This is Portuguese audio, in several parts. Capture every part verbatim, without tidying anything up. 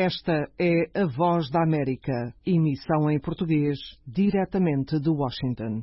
Esta é a Voz da América, emissão em português, diretamente de Washington.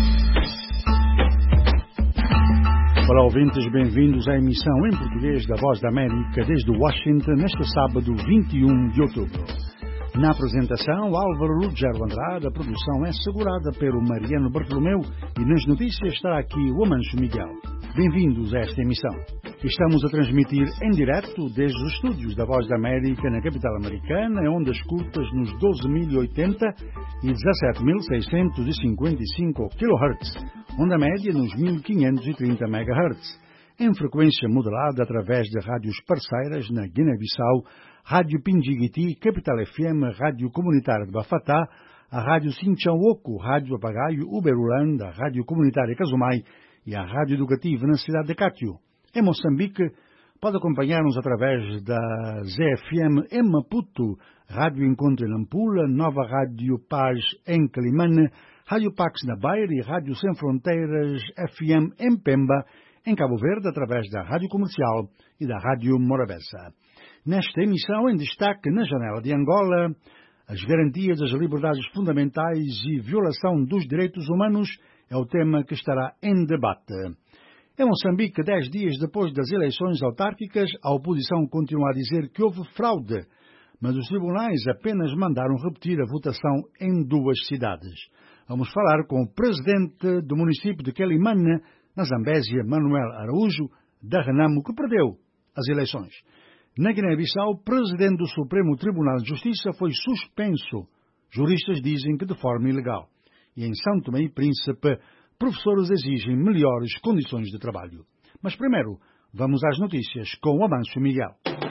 Olá, ouvintes, bem-vindos à emissão em português da Voz da América desde Washington, neste sábado vinte e um de outubro. Na apresentação, Álvaro Lugero Andrade, a produção é segurada pelo Mariano Bartolomeu e nas notícias está aqui o Amancio Miguel. Bem-vindos a esta emissão. Estamos a transmitir em direto desde os estúdios da Voz da América na capital americana, em ondas curtas nos doze mil e oitenta e dezassete mil seiscentos e cinquenta e cinco kHz, onda média nos mil quinhentos e trinta megahertz, em frequência modulada através de rádios parceiras na Guiné-Bissau, Rádio Pindiguiti, Capital F M, Rádio Comunitária de Bafatá, a Rádio Sinchão-Oco, Rádio Apagaio, Uberlândia, a Rádio Comunitária Casumai e a Rádio Educativa na cidade de Cátio. Em Moçambique, pode acompanhar-nos através da Z F M em Maputo, Rádio Encontro em Nampula, Nova Rádio Paz em Quelimane, Rádio Pax na Beira e Rádio Sem Fronteiras F M em Pemba, em Cabo Verde, através da Rádio Comercial e da Rádio Morabeza. Nesta emissão, em destaque na janela de Angola, as garantias das liberdades fundamentais e violação dos direitos humanos é o tema que estará em debate. Em Moçambique, dez dias depois das eleições autárquicas, a oposição continua a dizer que houve fraude, mas os tribunais apenas mandaram repetir a votação em duas cidades. Vamos falar com o presidente do município de Quelimane, na Zambésia, Manuel Araújo, da Renamo, que perdeu as eleições. Na Guiné-Bissau, o presidente do Supremo Tribunal de Justiça foi suspenso. Juristas dizem que de forma ilegal. E em São Tomé e Príncipe, professores exigem melhores condições de trabalho. Mas primeiro, vamos às notícias com o Amancio Miguel.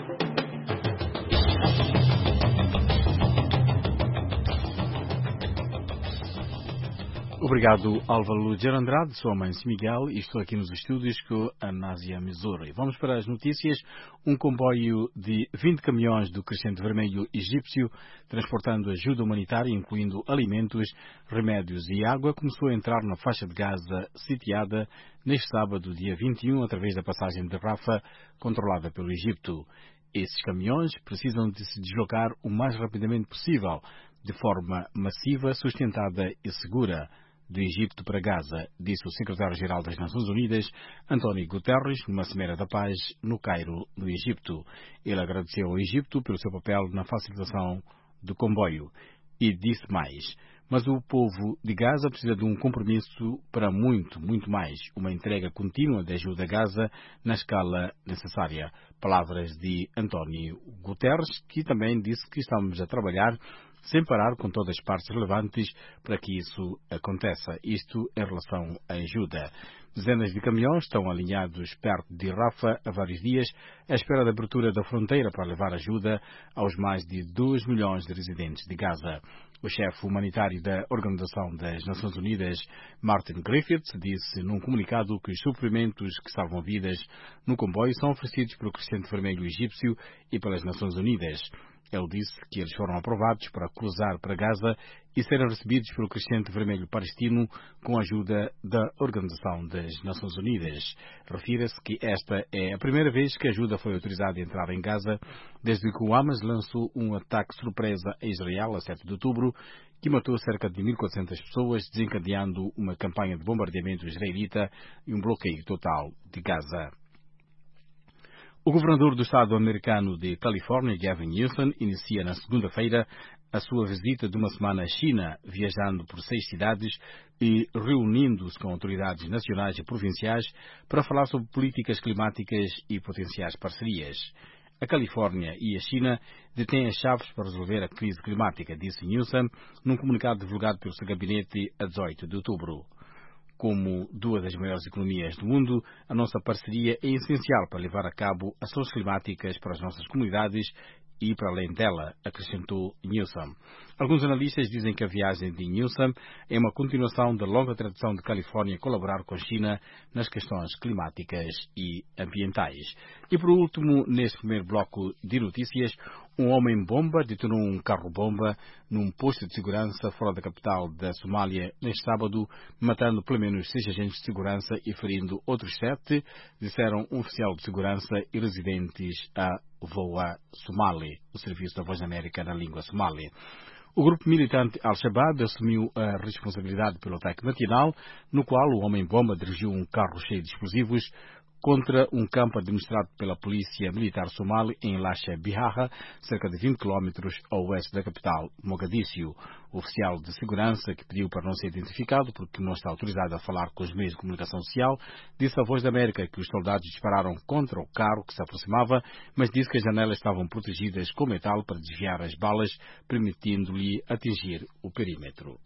Obrigado, Álvaro Lugero Andrade. Sou Amancio Miguel e estou aqui nos estúdios com a Násia Missouri. Vamos para as notícias. Um comboio de vinte caminhões do Crescente Vermelho egípcio, transportando ajuda humanitária, incluindo alimentos, remédios e água, começou a entrar na faixa de Gaza sitiada neste sábado, dia vinte e um, através da passagem de Rafah, controlada pelo Egito. Esses caminhões precisam de se deslocar o mais rapidamente possível, de forma massiva, sustentada e segura, do Egito para Gaza, disse o secretário-geral das Nações Unidas, António Guterres, numa Cimeira da Paz, no Cairo, no Egito. Ele agradeceu ao Egito pelo seu papel na facilitação do comboio e disse mais: mas o povo de Gaza precisa de um compromisso para muito, muito mais, uma entrega contínua de ajuda a Gaza na escala necessária. Palavras de António Guterres, que também disse que estamos a trabalhar sem parar com todas as partes relevantes para que isso aconteça. Isto em relação à ajuda. Dezenas de caminhões estão alinhados perto de Rafah há vários dias, à espera da abertura da fronteira para levar ajuda aos mais de dois milhões de residentes de Gaza. O chefe humanitário da Organização das Nações Unidas, Martin Griffiths, disse num comunicado que os suprimentos que salvam vidas no comboio são oferecidos pelo Crescente Vermelho egípcio e pelas Nações Unidas. Ele disse que eles foram aprovados para cruzar para Gaza e serem recebidos pelo Crescente Vermelho Palestino com a ajuda da Organização das Nações Unidas. Refira-se que esta é a primeira vez que a ajuda foi autorizada a entrar em Gaza desde que o Hamas lançou um ataque surpresa a Israel a sete de outubro, que matou cerca de mil e quatrocentas pessoas, desencadeando uma campanha de bombardeamento israelita e um bloqueio total de Gaza. O governador do estado americano de Califórnia, Gavin Newsom, inicia na segunda-feira a sua visita de uma semana à China, viajando por seis cidades e reunindo-se com autoridades nacionais e provinciais para falar sobre políticas climáticas e potenciais parcerias. A Califórnia e a China detêm as chaves para resolver a crise climática, disse Newsom num comunicado divulgado pelo seu gabinete a dezoito de outubro. Como duas das maiores economias do mundo, a nossa parceria é essencial para levar a cabo ações climáticas para as nossas comunidades e para além dela, acrescentou Newsom. Alguns analistas dizem que a viagem de Newsom é uma continuação da longa tradição de Califórnia colaborar com a China nas questões climáticas e ambientais. E por último, neste primeiro bloco de notícias, um homem-bomba detonou um carro-bomba num posto de segurança fora da capital da Somália neste sábado, matando pelo menos seis agentes de segurança e ferindo outros sete, disseram um oficial de segurança e residentes à Voa Somali, o serviço da Voz da América na língua somali. O grupo militante Al-Shabaab assumiu a responsabilidade pelo ataque matinal, no qual o homem-bomba dirigiu um carro cheio de explosivos contra um campo administrado pela Polícia Militar Somali em Lasha Bihaha, cerca de vinte quilómetros a oeste da capital, Mogadíscio. O oficial de segurança, que pediu para não ser identificado porque não está autorizado a falar com os meios de comunicação social, disse à Voz da América que os soldados dispararam contra o carro que se aproximava, mas disse que as janelas estavam protegidas com metal para desviar as balas, permitindo-lhe atingir o perímetro.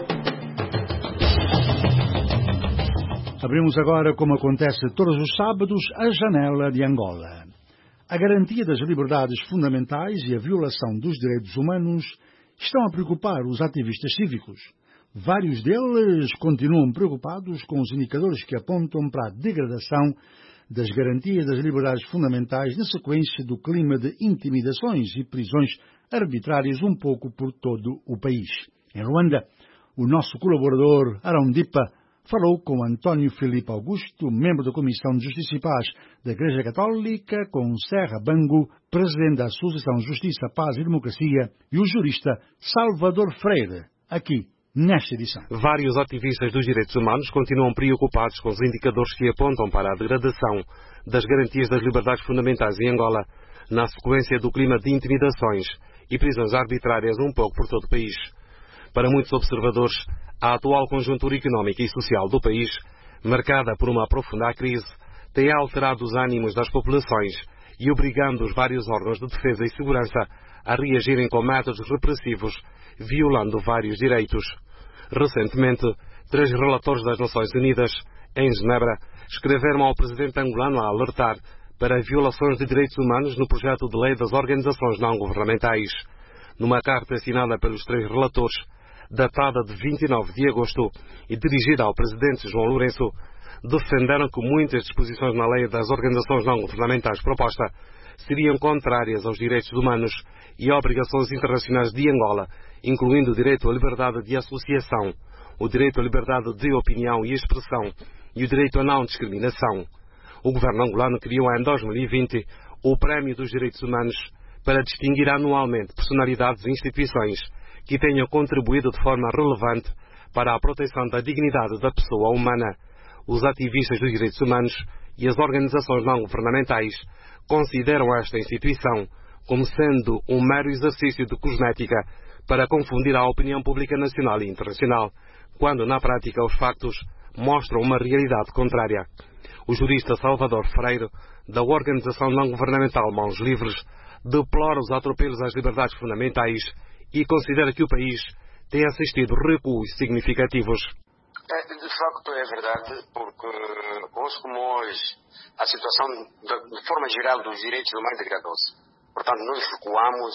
Abrimos agora, como acontece todos os sábados, a janela de Angola. A garantia das liberdades fundamentais e a violação dos direitos humanos estão a preocupar os ativistas cívicos. Vários deles continuam preocupados com os indicadores que apontam para a degradação das garantias das liberdades fundamentais na sequência do clima de intimidações e prisões arbitrárias um pouco por todo o país. Em Ruanda, o nosso colaborador Arão Dipa falou com António Filipe Augusto, membro da Comissão de Justiça e Paz da Igreja Católica, com Serra Bango, presidente da Associação Justiça, Paz e Democracia, e o jurista Salvador Freire, aqui nesta edição. Vários ativistas dos direitos humanos continuam preocupados com os indicadores que apontam para a degradação das garantias das liberdades fundamentais em Angola, na sequência do clima de intimidações e prisões arbitrárias um pouco por todo o país. Para muitos observadores, a atual conjuntura económica e social do país, marcada por uma aprofundada crise, tem alterado os ânimos das populações e obrigando os vários órgãos de defesa e segurança a reagirem com métodos repressivos, violando vários direitos. Recentemente, três relatores das Nações Unidas, em Genebra, escreveram ao presidente angolano a alertar para violações de direitos humanos no projeto de lei das organizações não-governamentais. Numa carta assinada pelos três relatores, datada de vinte e nove de agosto e dirigida ao presidente João Lourenço, defenderam que muitas disposições na lei das organizações não-governamentais proposta seriam contrárias aos direitos humanos e obrigações internacionais de Angola, incluindo o direito à liberdade de associação, o direito à liberdade de opinião e expressão e o direito à não discriminação. O governo angolano criou em dois mil e vinte o Prémio dos Direitos Humanos para distinguir anualmente personalidades e instituições que tenham contribuído de forma relevante para a proteção da dignidade da pessoa humana. Os ativistas dos direitos humanos e as organizações não-governamentais consideram esta instituição como sendo um mero exercício de cosmética para confundir a opinião pública nacional e internacional, quando na prática os factos mostram uma realidade contrária. O jurista Salvador Freire, da organização não-governamental Mãos Livres, deplora os atropelos às liberdades fundamentais e considera que o país tem assistido recuos significativos. É, de facto é verdade, porque hoje como hoje a situação de, de forma geral dos direitos humanos degradou-se. Portanto, nós recuamos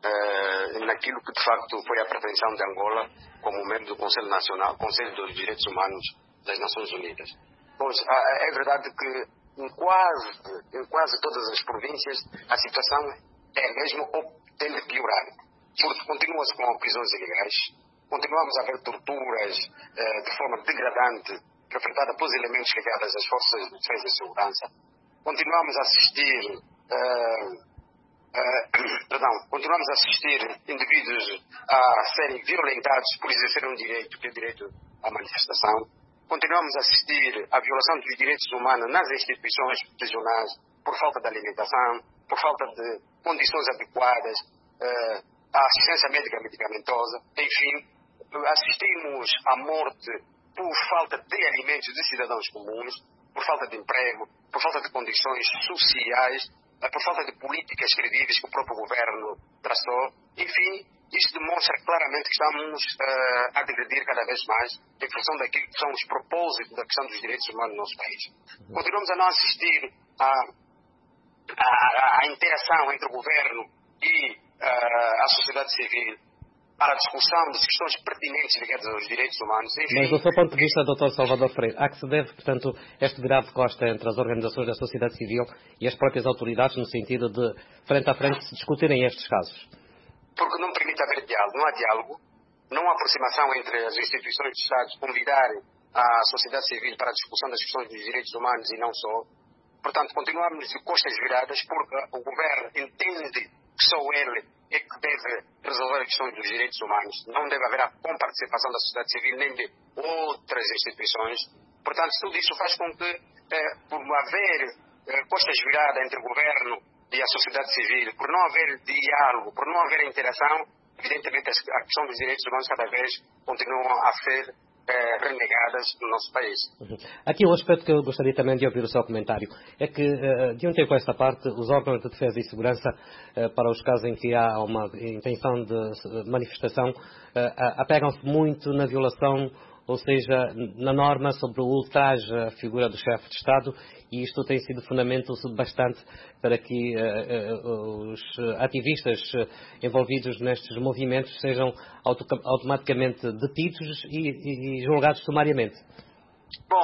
eh, naquilo que de facto foi a pretensão de Angola como membro do Conselho Nacional, Conselho dos Direitos Humanos das Nações Unidas. Pois é verdade que em quase, em quase todas as províncias a situação é mesmo ou tende a piorar. Porque continua-se com prisões ilegais, continuamos a ver torturas eh, de forma degradante, perpetrada pelos elementos ligados às forças de defesa e segurança. Continuamos a assistir, eh, eh, perdão, continuamos a assistir indivíduos a serem violentados por exercer um direito, que é o direito à manifestação. Continuamos a assistir à violação dos direitos humanos nas instituições prisionais por falta de alimentação, por falta de condições adequadas, eh, à assistência médica medicamentosa. Enfim, assistimos à morte por falta de alimentos de cidadãos comuns, por falta de emprego, por falta de condições sociais, por falta de políticas credíveis que o próprio governo traçou. Enfim, isso demonstra claramente que estamos uh, a degredir cada vez mais em função daquilo que são os propósitos da questão dos direitos humanos no nosso país. Continuamos a não assistir à, à, à interação entre o governo e uh, a sociedade civil para a discussão das questões pertinentes ligadas aos direitos humanos. Enfim, mas do seu ponto de vista, doutor Salvador Freire, a que se deve, portanto, este virar de costa entre as organizações da sociedade civil e as próprias autoridades no sentido de, frente a frente, se discutirem estes casos? Porque não permite haver diálogo, não há diálogo, não há aproximação entre as instituições de Estado, convidarem a sociedade civil para a discussão das questões dos direitos humanos e não só. Portanto, continuamos de costas viradas porque o governo entende que só ele é que deve resolver a questão dos direitos humanos. Não deve haver a comparticipação da sociedade civil nem de outras instituições. Portanto, tudo isso faz com que, eh, por haver eh, costas viradas entre o governo e a sociedade civil, por não haver diálogo, por não haver interação, evidentemente a questão dos direitos humanos cada vez continuam a ser eh, renegadas no nosso país. Uhum. Aqui um aspecto que eu gostaria também de ouvir o seu comentário é que, uh, de um tempo a esta parte, os órgãos de defesa e segurança, uh, para os casos em que há uma intenção de manifestação, uh, apegam-se muito na violação, ou seja, na norma sobre o ultraje à figura do chefe de Estado, e isto tem sido fundamento bastante para que uh, uh, os ativistas envolvidos nestes movimentos sejam auto automaticamente detidos e, e julgados sumariamente. Bom,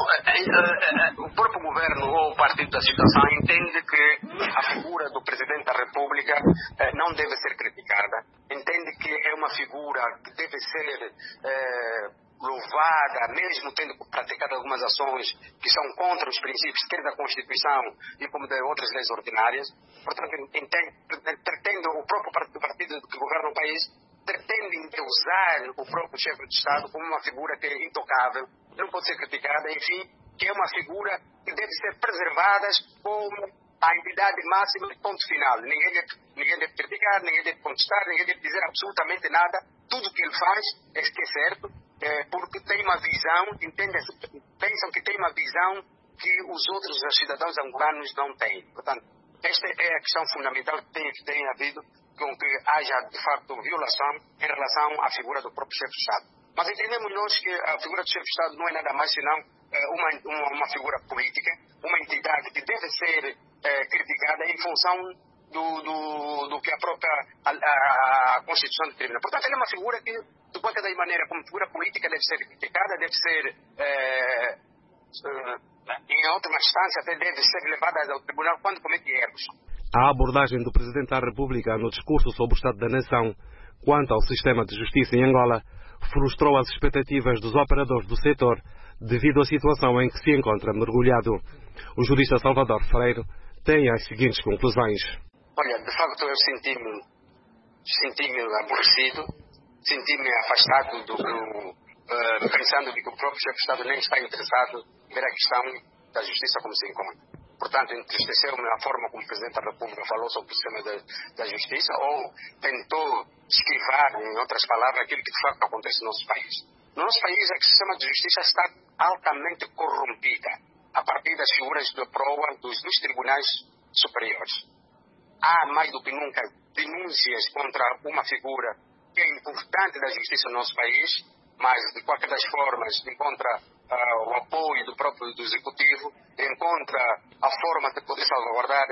o próprio governo ou o partido da situação entende que a figura do Presidente da República não deve ser criticada, entende que é uma figura que deve ser eh, louvada, mesmo tendo praticado algumas ações que são contra os princípios, quer da Constituição e como de outras leis ordinárias. Portanto, entende, pretende o próprio partido que governa o país, pretende usar o próprio chefe de Estado como uma figura que é intocável, não pode ser criticada, enfim, que é uma figura que deve ser preservada como a entidade máxima de ponto final. Ninguém deve, ninguém deve criticar, ninguém deve contestar, ninguém deve dizer absolutamente nada. Tudo o que ele faz é que é certo, é, porque tem uma visão, entendem, pensam que tem uma visão que os outros cidadãos angolanos não têm. Portanto, esta é a questão fundamental que tem, que tem havido com que haja, de facto, violação em relação à figura do próprio chefe de Estado. Mas entendemos nós que a figura do chefe de Estado não é nada mais senão é, uma, uma, uma figura política, uma entidade que deve ser é, criticada em função do, do, do que a própria a, a, a Constituição determina. Portanto, ela é uma figura que, de qualquer maneira, como figura política, deve ser criticada, deve ser, é, em outra instância, até deve ser levada ao tribunal quando comete erros. A abordagem do Presidente da República no discurso sobre o Estado da Nação quanto ao sistema de justiça em Angola frustrou as expectativas dos operadores do setor devido à situação em que se encontra mergulhado. O jurista Salvador Freire tem as seguintes conclusões. Olha, de facto eu senti-me senti-me aborrecido, senti-me afastado do uh, pensando que o próprio chefe de Estado nem está interessado em ver a questão da justiça como se encontra. Portanto, entristeceu-me a forma como o Presidente da República falou sobre o sistema da, da justiça ou tentou esquivar, em outras palavras, aquilo que de facto acontece no nosso país. No nosso país, o sistema de justiça está altamente corrompida a partir das figuras de prova dos, dos tribunais superiores. Há, mais do que nunca, denúncias contra uma figura que é importante da justiça no nosso país, mas, de qualquer das formas, encontra uh, o apoio do próprio do Executivo, encontra a forma de poder salvaguardar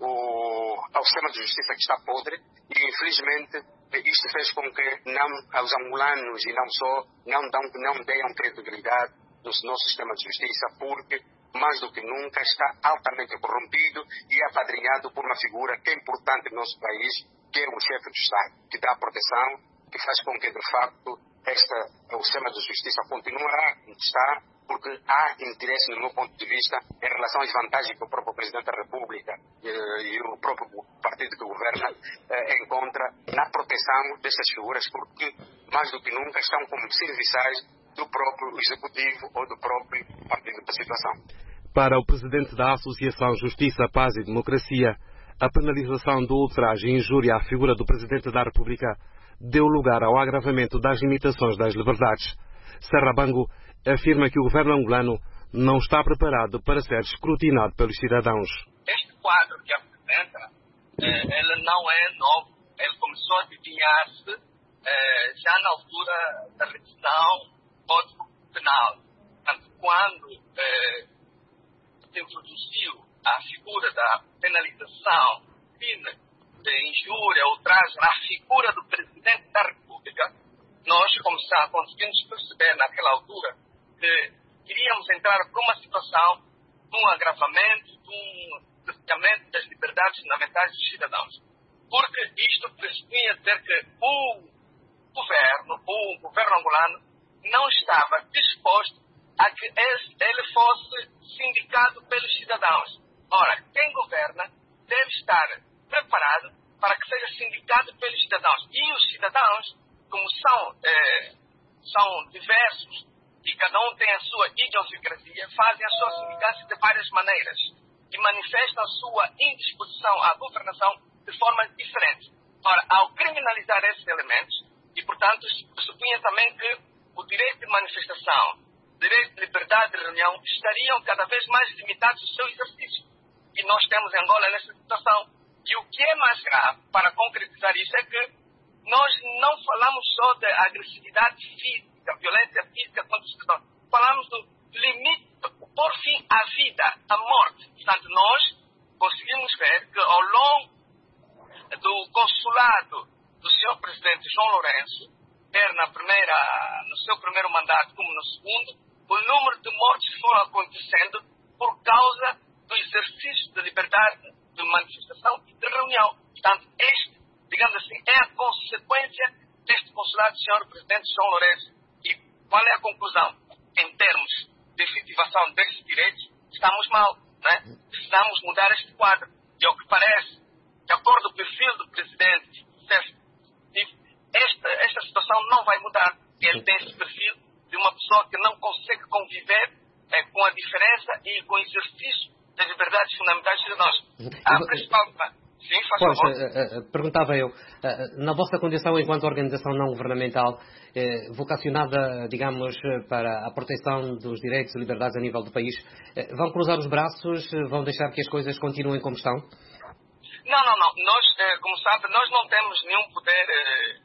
o, o sistema de justiça que está podre, e, infelizmente, isto fez com que não, os angolanos, e não só, não, dão, não deem credibilidade no nosso sistema de justiça, porque, mais do que nunca, está altamente corrompido e apadrinhado por uma figura que é importante no nosso país, que é o chefe de Estado, que dá proteção, que faz com que, de facto, esta, o sistema de justiça continuará onde está, porque há interesse, no meu ponto de vista, em relação às vantagens que o próprio Presidente da República e, e o próprio partido que governa eh, encontra na proteção destas figuras, porque, mais do que nunca, estão como serviçais do próprio Executivo ou do próprio partido da situação. Para o Presidente da Associação Justiça, Paz e Democracia, a penalização do ultraje e injúria à figura do Presidente da República deu lugar ao agravamento das limitações das liberdades. Serrabango afirma que o governo angolano não está preparado para ser escrutinado pelos cidadãos. Este quadro que apresenta, eh, ele não é novo. Ele começou a adivinhar-se eh, já na altura da revisão do Código Penal. Portanto, quando eh, se introduziu a figura da penalização crime de injúria, ultraje à figura do Presidente da República, nós começamos, conseguimos perceber naquela altura que iríamos entrar por uma situação de um agravamento, de um cerceamento das liberdades fundamentais dos cidadãos. Porque isto pressupunha dizer que o governo, o governo angolano, não estava disposto a que ele fosse sindicado pelos cidadãos. Ora, quem governa deve estar preparado para que seja sindicado pelos cidadãos. E os cidadãos, como são, eh, são diversos e cada um tem a sua idiosincrasia, fazem a sua sindicância de várias maneiras e manifestam a sua indisposição à governação de forma diferente. Ora, ao criminalizar esses elementos, e portanto supunha também que o direito de manifestação, o direito de liberdade de reunião estariam cada vez mais limitados no seu exercício. E nós temos em Angola nessa situação. E o que é mais grave, para concretizar isso, é que nós não falamos só de agressividade física, violência física contra os cidadãos. Falamos do limite, por fim, à vida, à morte. Portanto, nós conseguimos ver que ao longo do consulado do senhor Presidente João Lourenço, quer na primeira, no seu primeiro mandato como no segundo, o número de mortes foram acontecendo por causa do exercício da liberdade de manifestação e de reunião. Portanto, este, digamos assim, é a consequência deste consulado do senhor Presidente João Lourenço. E qual é a conclusão? Em termos de efetivação destes direitos, estamos mal, não é? Precisamos mudar este quadro. E ao que parece, de acordo com o perfil do Presidente, esta, esta situação não vai mudar. Ele tem esse perfil de uma pessoa que não consegue conviver é, com a diferença e com o exercício das liberdades fundamentais de nós. A principal... Sim, faz pois, favor. Uh, uh, perguntava eu, uh, na vossa condição enquanto organização não governamental, uh, vocacionada, digamos, para a proteção dos direitos e liberdades a nível do país, uh, vão cruzar os braços, uh, vão deixar que as coisas continuem como estão? Não, não, não. Nós, uh, como sabe, nós não temos nenhum poder uh,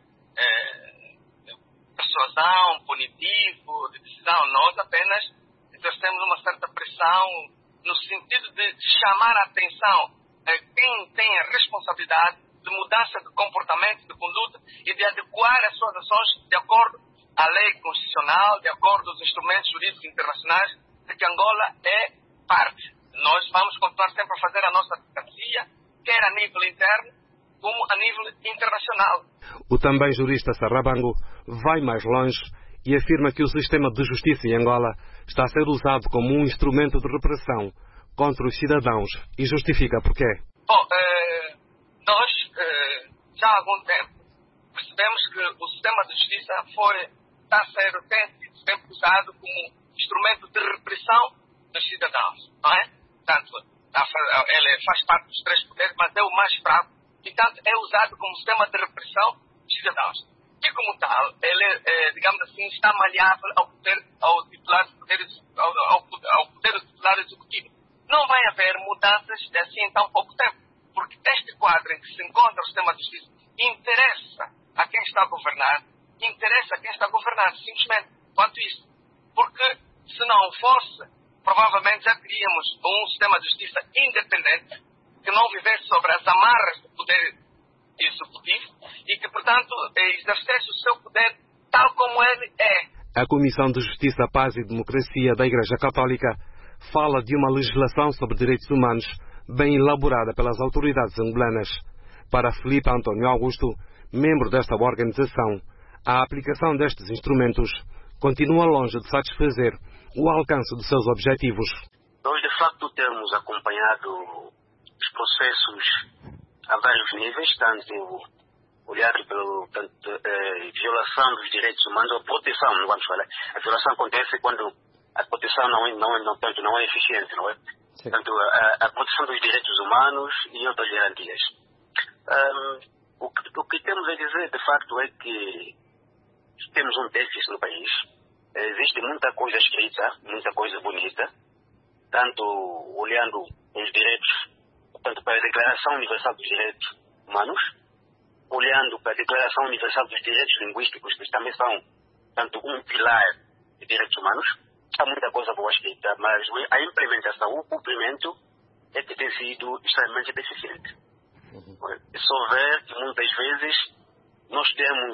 uh, de persuasão, punitivo, de decisão. Nós apenas exercemos uma certa pressão no sentido de chamar a atenção quem tem a responsabilidade de mudança de comportamento, de conduta e de adequar as suas ações de acordo à lei constitucional, de acordo aos instrumentos jurídicos internacionais de que Angola é parte. Nós vamos continuar sempre a fazer a nossa advocacia, quer a nível interno como a nível internacional. O também jurista Sarrabango vai mais longe e afirma que o sistema de justiça em Angola está a ser usado como um instrumento de repressão contra os cidadãos e justifica porquê. Bom, eh, nós eh, já há algum tempo percebemos que o sistema de justiça foi, está a ser, tem sido sempre usado como instrumento de repressão dos cidadãos, não é? Portanto, ele faz parte dos três poderes, mas é o mais fraco, e portanto é usado como sistema de repressão dos cidadãos. E como tal, ele, eh, digamos assim, está maleável ao poder, ao titular do poder, ao, ao, ao poder do titular executivo. Não vai haver mudanças assim em tão pouco tempo, porque este quadro em que se encontra o sistema de justiça interessa a quem está a governar, interessa a quem está a governar, simplesmente, quanto isso. Porque se não fosse, provavelmente já teríamos um sistema de justiça independente, que não vivesse sobre as amarras do poder executivo e que, portanto, exercesse o seu poder tal como ele é. A Comissão de Justiça, Paz e Democracia da Igreja Católica fala de uma legislação sobre direitos humanos bem elaborada pelas autoridades angolanas. Para Filipe António Augusto, membro desta organização, a aplicação destes instrumentos continua longe de satisfazer o alcance dos seus objetivos. Nós, de facto, temos acompanhado os processos a vários níveis, tanto olhado pelo tanto, eh, violação dos direitos humanos ou proteção, não vamos falar. A violação acontece quando a proteção não é, não é, não, tanto, não é eficiente, não é? Sim. Portanto, a, a proteção dos direitos humanos e outras garantias. Um, o, que, o que temos a dizer, de facto, é que temos um déficit no país. Existe muita coisa escrita, muita coisa bonita, tanto olhando os direitos, portanto, para a Declaração Universal dos Direitos Humanos, olhando para a Declaração Universal dos Direitos Linguísticos, que também são, tanto, um pilar de direitos humanos. Há muita coisa boa escrita, mas a implementação, o cumprimento é que tem sido extremamente deficiente. Uhum. É só ver que muitas vezes nós temos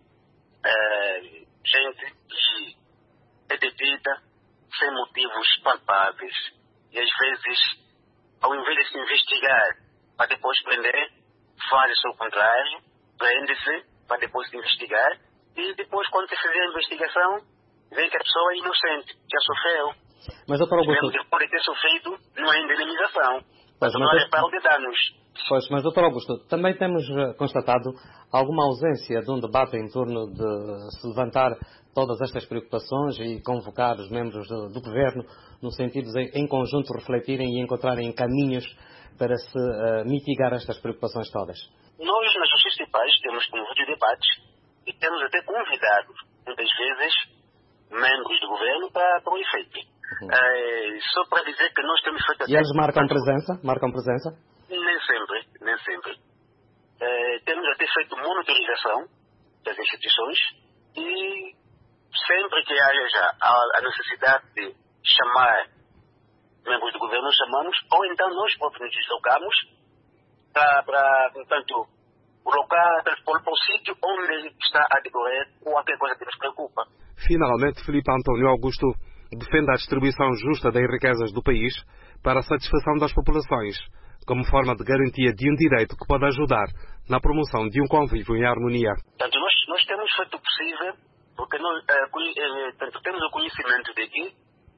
é, gente que é detida sem motivos palpáveis e às vezes, ao invés de se investigar para depois prender, faz o contrário, prende-se para depois se investigar e depois, quando se fizer a investigação, vê que a pessoa é inocente, já sofreu, Mas, doutor Augusto... Ele pode ter sofrido numa indenização, mas, mas não é reparo de danos. Pois, mas, doutor Augusto, também temos constatado alguma ausência de um debate em torno de se levantar todas estas preocupações e convocar os membros do, do Governo no sentido de, em conjunto, refletirem e encontrarem caminhos para se uh, mitigar estas preocupações todas. Nós, nas justiças de paz, temos promovido debates e temos até convidado, muitas vezes, membros do Governo para, para o efeito. Uhum. Uh, só para dizer que nós temos feito... E eles marcam presença? Marcam presença? Nem sempre, nem sempre. Uh, temos até feito monitorização das instituições e sempre que haja a, a necessidade de chamar membros do governo, chamamos, ou então nós próprios nos deslocamos para, para portanto, colocar para o sítio onde está a decorrer qualquer coisa que nos preocupa. Finalmente, Filipe António Augusto defende a distribuição justa das riquezas do país para a satisfação das populações, como forma de garantia de um direito que pode ajudar na promoção de um convívio em harmonia. Portanto, nós, nós temos feito o possível, porque nós eh, portanto, temos o conhecimento de que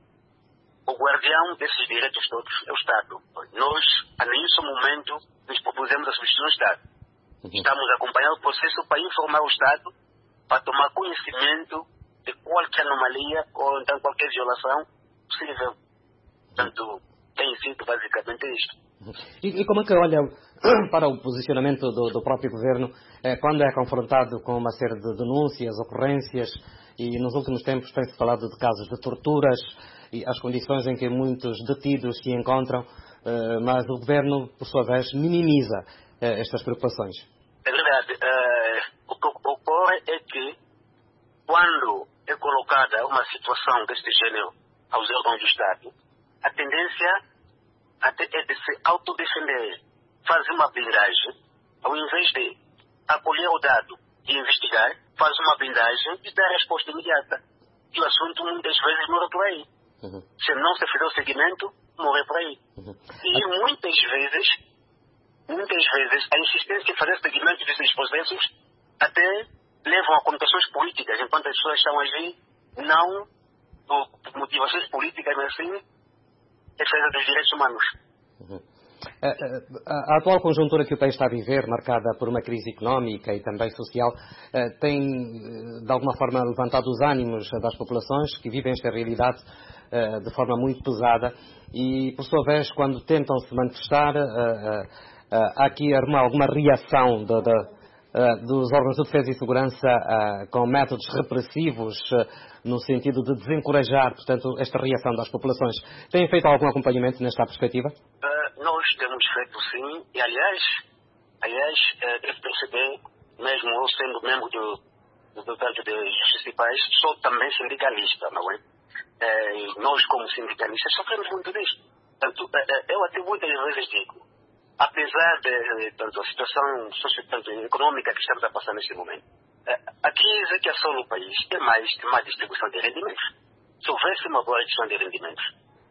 o guardião desses direitos todos é o Estado. Nós, a nenhum momento, nos propusemos a substituir o Estado. Uhum. Estamos acompanhando o processo para informar o Estado, para tomar conhecimento de qualquer anomalia ou então qualquer violação possível. Portanto, tem sido basicamente isto. E, e como é que olha para o posicionamento do, do próprio Governo eh, quando é confrontado com uma série de denúncias, ocorrências, e nos últimos tempos tem-se falado de casos de torturas e as condições em que muitos detidos se encontram, eh, mas o Governo, por sua vez, minimiza eh, estas preocupações? É verdade. Uh, o que ocorre é que quando é colocada uma situação deste gênero aos órgãos do Estado, a tendência até é de se autodefender, fazer uma blindagem, ao invés de acolher o dado e investigar, faz uma blindagem e dá a resposta imediata. E o assunto muitas vezes morre por aí. Uhum. Se não se fizer o seguimento, morre por aí. Uhum. E muitas vezes, muitas vezes, a insistência em fazer seguimento desses processos até levam a conotações políticas, enquanto as pessoas estão a agir não por motivações políticas, mas sim defesa dos direitos humanos. Uhum. A, a, a atual conjuntura que o país está a viver, marcada por uma crise económica e também social, tem de alguma forma levantado os ânimos das populações que vivem esta realidade de forma muito pesada e, por sua vez, quando tentam se manifestar, há aqui alguma reação de, de, dos órgãos de defesa e segurança com métodos repressivos no sentido de desencorajar, portanto, esta reação das populações. Têm feito algum acompanhamento nesta perspectiva? Uh, nós temos feito sim, e aliás, aliás uh, deve perceber, mesmo eu sendo membro do, do Departamento de Justiça e Paz, sou também sindicalista, não é? Uh, nós, como sindicalistas, sofremos muito disso. Portanto, uh, eu até muitas vezes digo, apesar de tanto, a situação socio-econômica que estamos a passar neste momento, a crise que assola o país é mais de má distribuição de rendimentos. Se houvesse uma boa distribuição de rendimentos,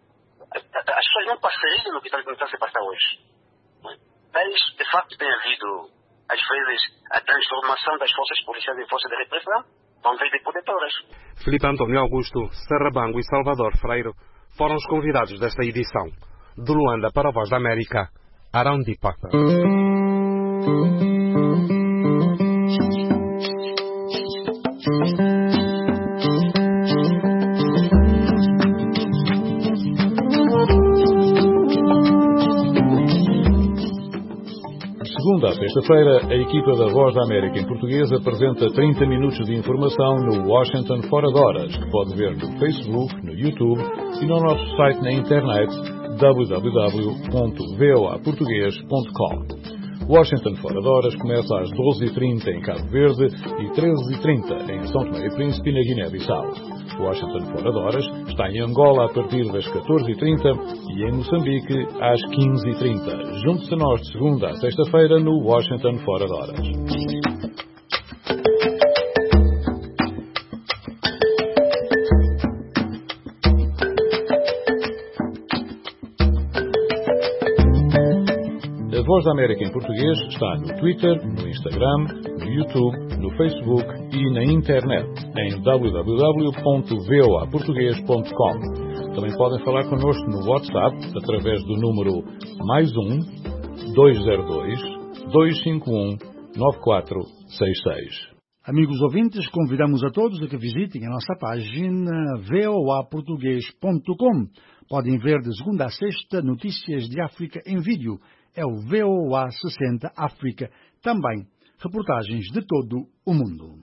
as pessoas não passariam no que está a se passar hoje. Mas, de facto, tem havido, às vezes, a transformação das forças policiais em forças de repressão, ao invés de protetoras. Filipe António Augusto, Serrabango e Salvador Freire foram os convidados desta edição. De Luanda para a Voz da América, Arão Dipa. Segunda a sexta-feira, a equipa da Voz da América em português apresenta trinta minutos de informação no Washington Fora de Horas, que pode ver no Facebook, no YouTube e no nosso site na internet w w w ponto v o a português ponto com. Washington Fora de Horas começa às doze e trinta em Cabo Verde e treze e trinta em São Tomé e Príncipe e na Guiné-Bissau. Washington Fora de Horas está em Angola a partir das catorze e trinta e em Moçambique às quinze e trinta. Junte-se a nós de segunda a sexta-feira no Washington Fora de Horas. A Voz da América em português está no Twitter, no Instagram, no YouTube, no Facebook e na internet em w w w ponto v o a português ponto com. Também podem falar connosco no WhatsApp através do número mais um, dois zero dois, dois cinco um, nove quatro seis seis. Amigos ouvintes, convidamos a todos a que visitem a nossa página v o a português ponto com. Podem ver de segunda a sexta notícias de África em vídeo. É o V O A sessenta África. Também reportagens de todo o mundo.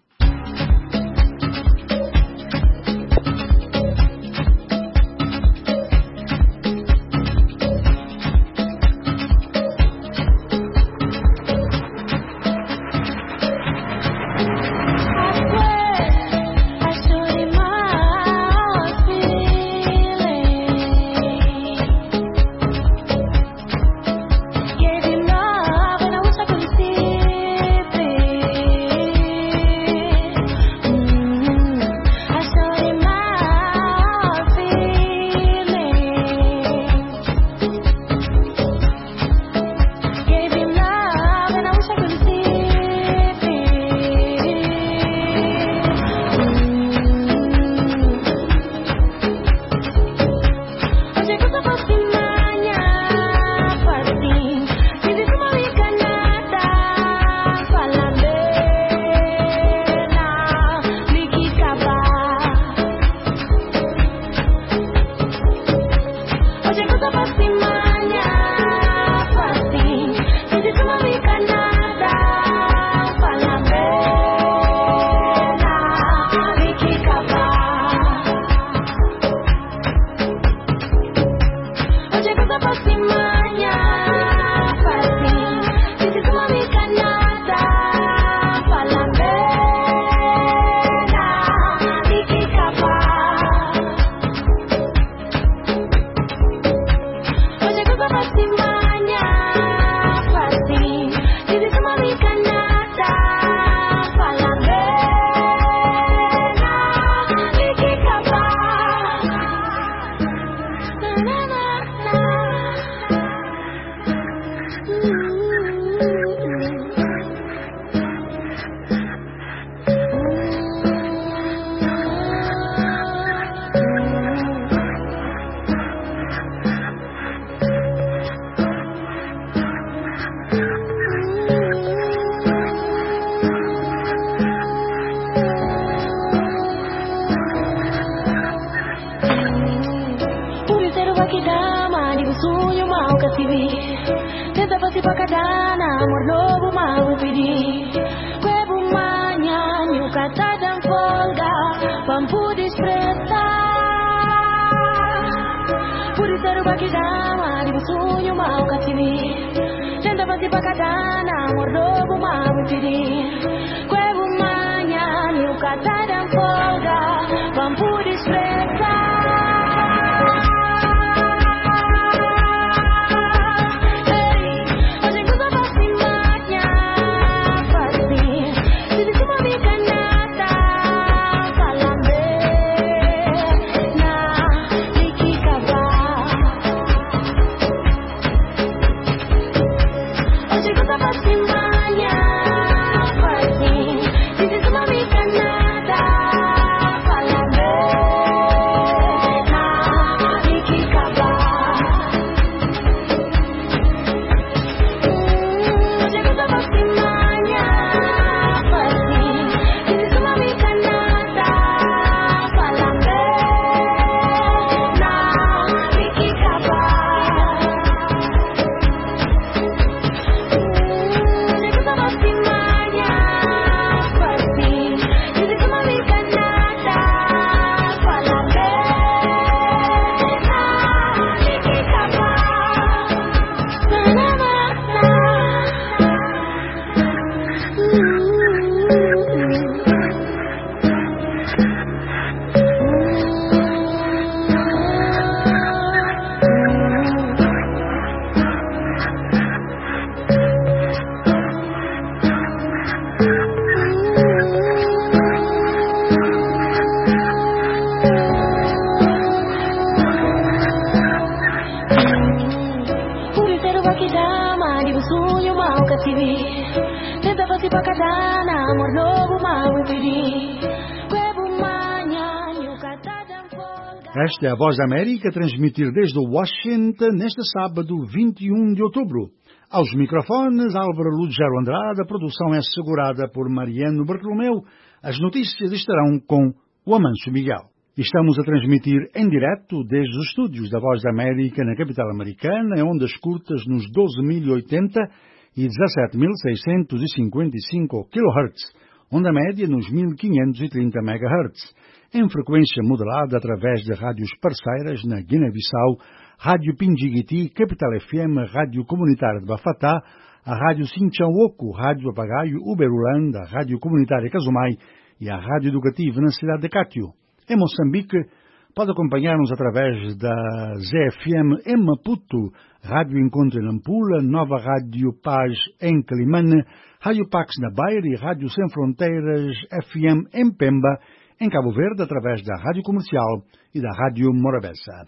Esta é a Voz da América a transmitir desde Washington neste sábado, vinte e um de outubro. Aos microfones, Álvaro Lugero Andrade, a produção é assegurada por Mariano Bartolomeu. As notícias estarão com o Amancio Miguel. Estamos a transmitir em direto desde os estúdios da Voz da América na capital americana, em ondas curtas nos doze mil e oitenta e dezassete mil seiscentos e cinquenta e cinco kilohertz, onda média nos mil quinhentos e trinta megahertz, em frequência modulada através de rádios parceiras na Guiné-Bissau, Rádio Pindiguiti, Capital F M, Rádio Comunitária de Bafatá, a Rádio Sinchauoco, Rádio Apagaio, Uberulândia, a Rádio Comunitária Casumai e a Rádio Educativa na cidade de Cátio. Em Moçambique, pode acompanhar-nos através da Z F M em Maputo, Rádio Encontro em Nampula, Nova Rádio Paz em Quelimane, Rádio Pax na Beira e Rádio Sem Fronteiras F M em Pemba, em Cabo Verde, através da Rádio Comercial e da Rádio Morabeza.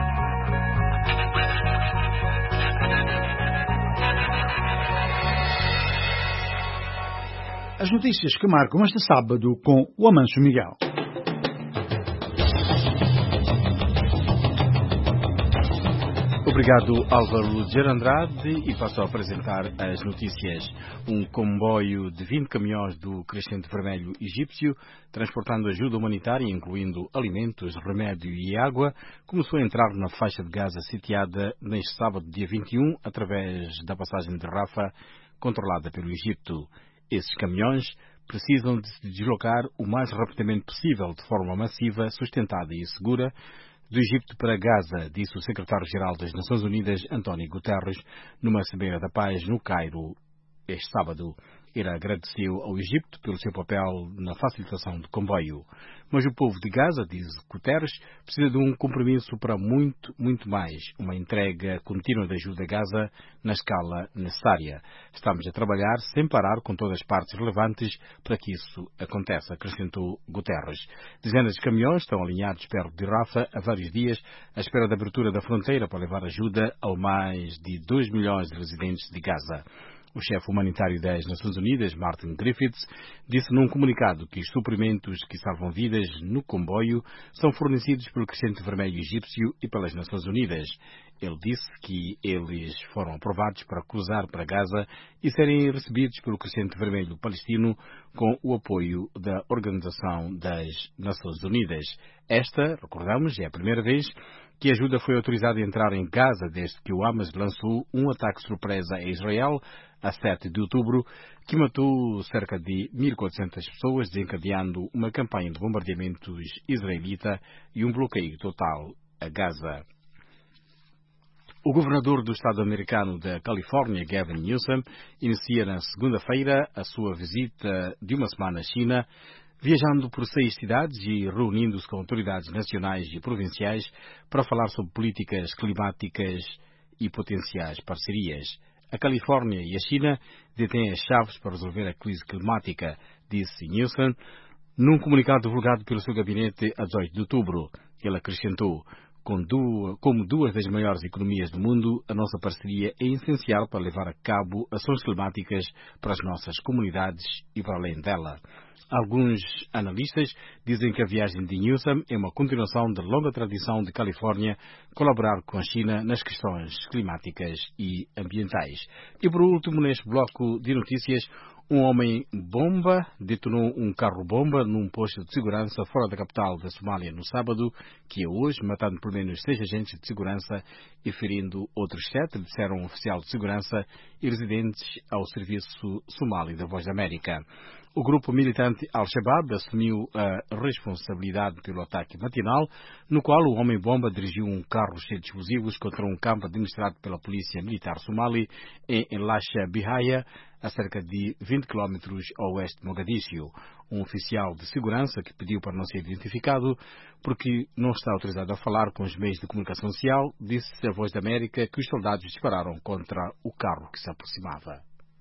As notícias que marcam este sábado com o Amancio Miguel. Obrigado, Álvaro Lugero Andrade, e passo a apresentar as notícias. Um comboio de vinte caminhões do Crescente Vermelho egípcio, transportando ajuda humanitária, incluindo alimentos, remédio e água, começou a entrar na faixa de Gaza sitiada neste sábado, dia vinte e um, através da passagem de Rafah, controlada pelo Egito. Esses caminhões precisam de se deslocar o mais rapidamente possível, de forma massiva, sustentada e segura, do Egito para Gaza, disse o secretário-geral das Nações Unidas, António Guterres, numa Assembleia da Paz no Cairo, este sábado. Ele agradeceu ao Egito pelo seu papel na facilitação do comboio. Mas o povo de Gaza, diz Guterres, precisa de um compromisso para muito, muito mais, uma entrega contínua de ajuda a Gaza na escala necessária. Estamos a trabalhar sem parar com todas as partes relevantes para que isso aconteça, acrescentou Guterres. Dezenas de caminhões estão alinhados perto de Rafah há vários dias, à espera da abertura da fronteira para levar ajuda aos mais de dois milhões de residentes de Gaza. O chefe humanitário das Nações Unidas, Martin Griffiths, disse num comunicado que os suprimentos que salvam vidas no comboio são fornecidos pelo Crescente Vermelho egípcio e pelas Nações Unidas. Ele disse que eles foram aprovados para cruzar para Gaza e serem recebidos pelo Crescente Vermelho palestino com o apoio da Organização das Nações Unidas. Esta, recordamos, é a primeira vez que a ajuda foi autorizada a entrar em Gaza desde que o Hamas lançou um ataque surpresa a Israel a sete de outubro, que matou cerca de mil e quatrocentas pessoas, desencadeando uma campanha de bombardeamentos israelita e um bloqueio total a Gaza. O governador do estado americano da Califórnia, Gavin Newsom, inicia na segunda-feira a sua visita de uma semana à China, viajando por seis cidades e reunindo-se com autoridades nacionais e provinciais para falar sobre políticas climáticas e potenciais parcerias. A Califórnia e a China detêm as chaves para resolver a crise climática, disse Newsom, num comunicado divulgado pelo seu gabinete a dezoito de outubro. Ele acrescentou: Com duas, como duas das maiores economias do mundo, a nossa parceria é essencial para levar a cabo ações climáticas para as nossas comunidades e para além dela. Alguns analistas dizem que a viagem de Newsom é uma continuação da longa tradição de Califórnia colaborar com a China nas questões climáticas e ambientais. E por último, neste bloco de notícias, um homem-bomba detonou um carro-bomba num posto de segurança fora da capital da Somália no sábado, que é hoje, matando pelo menos seis agentes de segurança e ferindo outros sete, disseram um oficial de segurança e residentes ao serviço somali da Voz da América. O grupo militante Al-Shabaab assumiu a responsabilidade pelo ataque matinal, no qual o homem-bomba dirigiu um carro cheio de explosivos contra um campo administrado pela Polícia Militar Somali em Elasha Bihaya, a cerca de vinte quilómetros a oeste de Mogadíscio. Um oficial de segurança que pediu para não ser identificado, porque não está autorizado a falar com os meios de comunicação social, disse à Voz da América que os soldados dispararam contra o carro que se aproximava.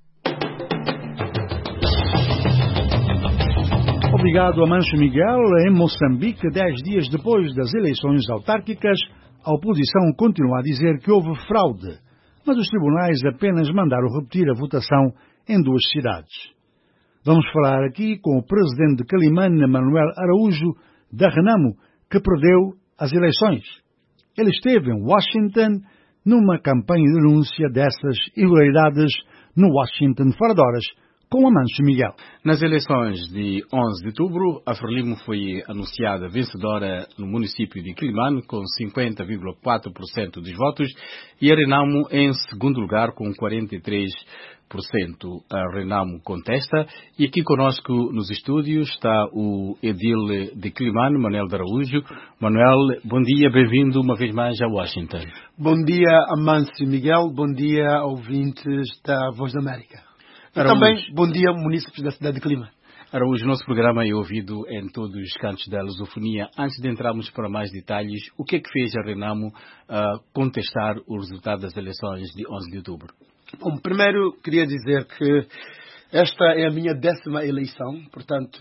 Obrigado, Amancio Miguel. Em Moçambique, dez dias depois das eleições autárquicas, a oposição continua a dizer que houve fraude, mas os tribunais apenas mandaram repetir a votação em duas cidades. Vamos falar aqui com o presidente de Quelimane, Manuel Araújo, da Renamo, que perdeu as eleições. Ele esteve em Washington numa campanha de denúncia dessas irregularidades no Washington Fora de Horas, com Amâncio Miguel. Nas eleições de onze de outubro, a Frelimo foi anunciada vencedora no município de Quilimane com cinquenta vírgula quatro por cento dos votos e a Renamo em segundo lugar com quarenta e três por cento. A Renamo contesta e aqui conosco nos estúdios está o edil de Quilimane, Manuel de Araújo. Manuel, bom dia, bem-vindo uma vez mais a Washington. Bom dia, Amâncio Miguel, bom dia, ouvintes da Voz da América. E também, bom dia, munícipes da cidade de Quilimane. Araújo, o nosso programa é ouvido em todos os cantos da lusofonia. Antes de entrarmos para mais detalhes, o que é que fez a Renamo uh, contestar o resultado das eleições de onze de outubro? Bom, primeiro queria dizer que esta é a minha décima eleição, portanto,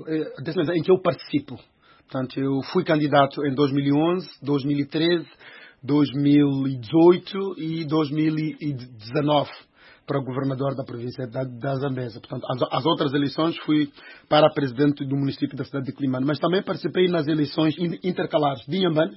a décima eleição em que eu participo. Portanto, eu fui candidato em dois mil e onze, dois mil e treze, dois mil e dezoito e dois mil e dezenove. Para governador da província da, da Zambésia. Portanto, as, as outras eleições fui para presidente do município da cidade de Quilimane, mas também participei nas eleições intercalares de Inhambane,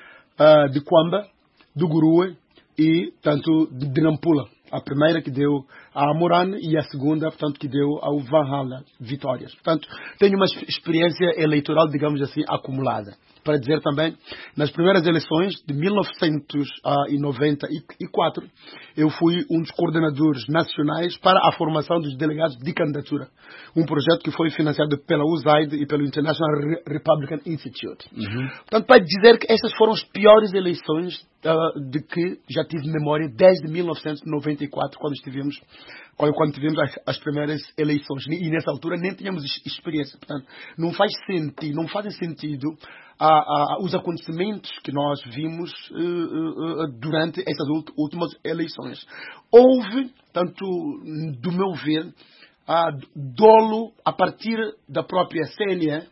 uh, de Quamba, do Gurue e, tanto, de, de Nampula. A primeira que deu a Amorane e a segunda, portanto, que deu ao Valhalla Vitórias. Portanto, tenho uma experiência eleitoral, digamos assim, acumulada. Para dizer também, nas primeiras eleições de mil novecentos e noventa e quatro, eu fui um dos coordenadores nacionais para a formação dos delegados de candidatura. Um projeto que foi financiado pela U S A I D e pelo International Republican Institute. Uhum. Portanto, para dizer que essas foram as piores eleições uh, de que já tive memória desde mil novecentos e noventa e quatro, quando estivemos, quando tivemos as, as primeiras eleições. E nessa altura nem tínhamos experiência. Portanto, não faz sentido, não fazem sentido A, a, os acontecimentos que nós vimos uh, uh, uh, durante essas últimas eleições. Houve, tanto do meu ver, uh, dolo a partir da própria C N E,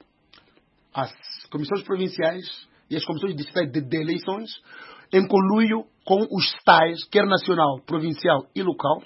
as comissões provinciais e as comissões distritais de, de eleições, em conluio com os S T A Es, quer nacional, provincial e local,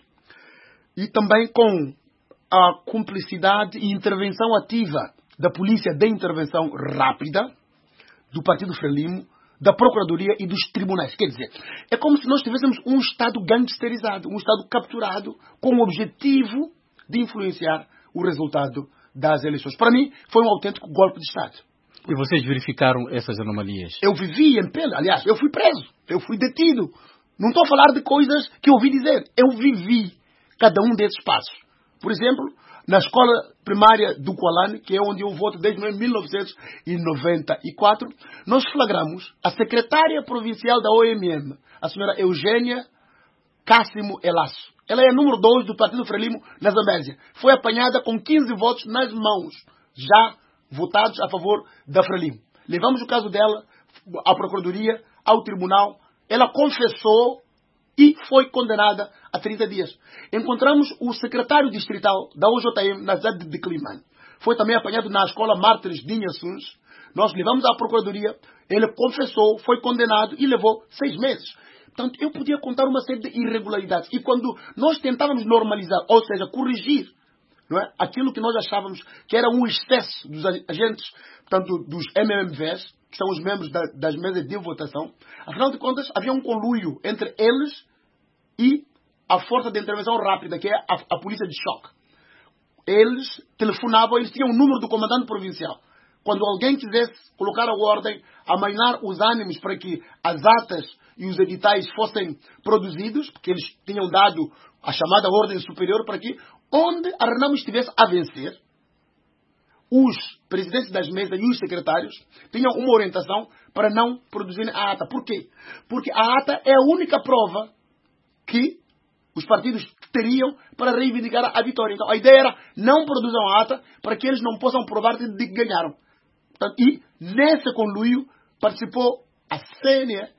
e também com a cumplicidade e intervenção ativa da Polícia de Intervenção Rápida, do Partido Frelimo, da Procuradoria e dos tribunais. Quer dizer, é como se nós tivéssemos um Estado gangsterizado, um Estado capturado com o objetivo de influenciar o resultado das eleições. Para mim, foi um autêntico golpe de Estado. E vocês verificaram essas anomalias? Eu vivi em pena. Aliás, eu fui preso. Eu fui detido. Não estou a falar de coisas que eu ouvi dizer. Eu vivi cada um desses passos. Por exemplo, na escola primária do Kualane, que é onde eu voto desde mil novecentos e noventa e quatro, nós flagramos a secretária provincial da O M M, a senhora Eugênia Cássimo Elasso. Ela é a número dois do Partido Frelimo na Zambésia. Foi apanhada com quinze votos nas mãos, já votados a favor da Frelimo. Levamos o caso dela à Procuradoria, ao Tribunal. Ela confessou e foi condenada a trinta dias. Encontramos o secretário distrital da O J M na cidade de Quilimane. Foi também apanhado na escola Mártires de Inhaçuns. Nós levamos à Procuradoria, ele confessou, foi condenado e levou seis meses. Portanto, eu podia contar uma série de irregularidades. E quando nós tentávamos normalizar, ou seja, corrigir, não é, aquilo que nós achávamos que era um excesso dos agentes, portanto, dos M M Vs, que são os membros da, das mesas de votação, afinal de contas, havia um conluio entre eles e a Força de Intervenção Rápida, que é a, a Polícia de Choque. Eles telefonavam, eles tinham o número do comandante provincial. Quando alguém quisesse colocar a ordem, amainar os ânimos para que as atas e os editais fossem produzidos, porque eles tinham dado a chamada ordem superior para que, onde a Renamo estivesse a vencer, os presidentes das mesas e os secretários tinham uma orientação para não produzirem a ata. Por quê? Porque a ata é a única prova que os partidos teriam para reivindicar a vitória. Então, a ideia era não produzam a ata para que eles não possam provar de que ganharam. Portanto, e nesse conluio participou a C N E,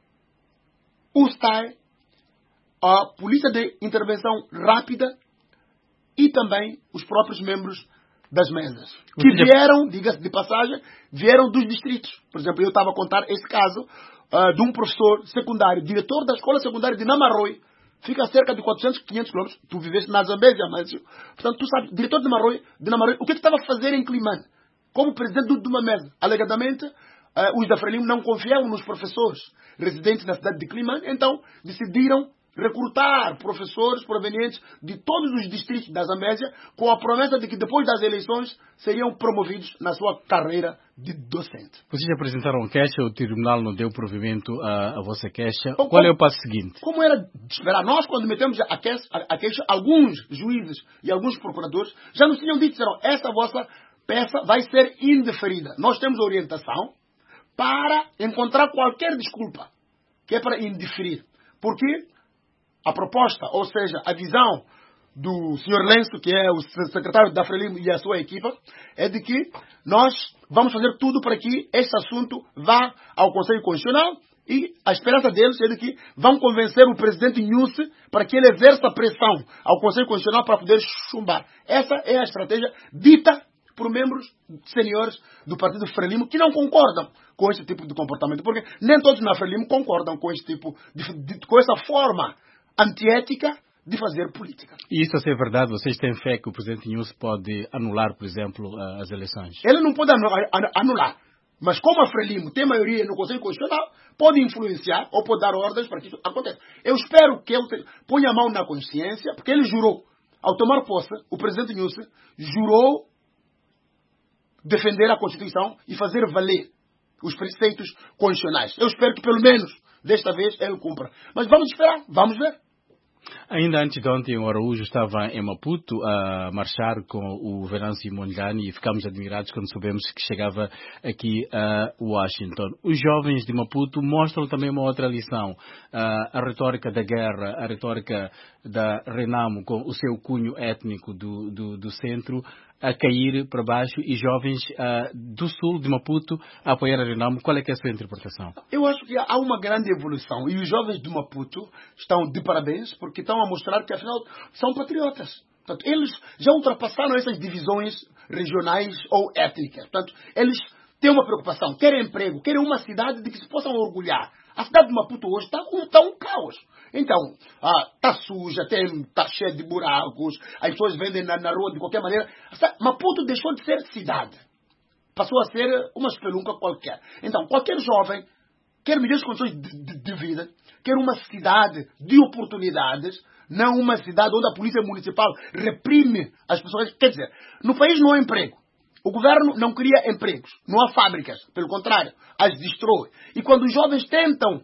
o S T A E, a Polícia de Intervenção Rápida e também os próprios membros das mesas. Que vieram, diga-se de passagem, vieram dos distritos. Por exemplo, eu estava a contar esse caso uh, de um professor secundário, diretor da escola secundária de Namarroi. Fica a cerca de quatrocentos, quinhentos quilômetros. Tu viveste na Zambésia, mas... Portanto, tu sabes, diretor de Namarroi, de Namarroi, o que tu estava a fazer em Quilimane? Como presidente de uma mesa. Alegadamente, uh, os da Frelimo não confiavam nos professores residentes na cidade de Climane, então decidiram recrutar professores provenientes de todos os distritos da Zambésia, com a promessa de que depois das eleições seriam promovidos na sua carreira de docente. Vocês apresentaram queixa, o tribunal não deu provimento à, à vossa queixa. Então, Qual como, é o passo seguinte? Como era de esperar, nós quando metemos a queixa, a queixa, alguns juízes e alguns procuradores já nos tinham dito, disseram, essa vossa peça vai ser indeferida. Nós temos orientação para encontrar qualquer desculpa, que é para indeferir. Porque a proposta, ou seja, a visão do senhor Lenço, que é o secretário da Frelimo e a sua equipa, é de que nós vamos fazer tudo para que este assunto vá ao Conselho Constitucional e a esperança deles é de que vão convencer o presidente Nyusi para que ele exerça pressão ao Conselho Constitucional para poder chumbar. Essa é a estratégia dita por membros seniores do partido Frelimo que não concordam com este tipo de comportamento, porque nem todos na Frelimo concordam com este tipo de, de com essa forma antiética de fazer política. E isso a ser verdade, vocês têm fé que o presidente Nyusi pode anular, por exemplo, as eleições? Ele não pode anular, mas como a Frelimo tem maioria no Conselho Constitucional, pode influenciar ou pode dar ordens para que isso aconteça. Eu espero que ele ponha a mão na consciência, porque ele jurou, ao tomar posse, o presidente Nyusi jurou defender a Constituição e fazer valer os preceitos constitucionais. Eu espero que pelo menos desta vez ele cumpra. Mas vamos esperar, vamos ver. Ainda antes de ontem, o Araújo estava em Maputo a marchar com o Venâncio Mondlane e ficámos admirados quando soubemos que chegava aqui a Washington. Os jovens de Maputo mostram também uma outra lição. A retórica da guerra, a retórica da Renamo, com o seu cunho étnico do, do, do centro, a cair para baixo e jovens uh, do sul de Maputo a apoiar a Renamo. Qual é que é a sua interpretação? Eu acho que há uma grande evolução e os jovens de Maputo estão de parabéns porque estão a mostrar que afinal são patriotas. Portanto, eles já ultrapassaram essas divisões regionais ou étnicas. Portanto, eles têm uma preocupação, querem emprego, querem uma cidade de que se possam orgulhar. A cidade de Maputo hoje está um, tá um caos. Então, está ah, suja, está cheia de buracos, as pessoas vendem na, na rua de qualquer maneira. Maputo deixou de ser cidade. Passou a ser uma espelunca qualquer. Então, qualquer jovem quer melhores condições de, de, de vida, quer uma cidade de oportunidades, não uma cidade onde a polícia municipal reprime as pessoas. Quer dizer, no país não há emprego. O governo não cria empregos, não há fábricas, pelo contrário, as destrói. E quando os jovens tentam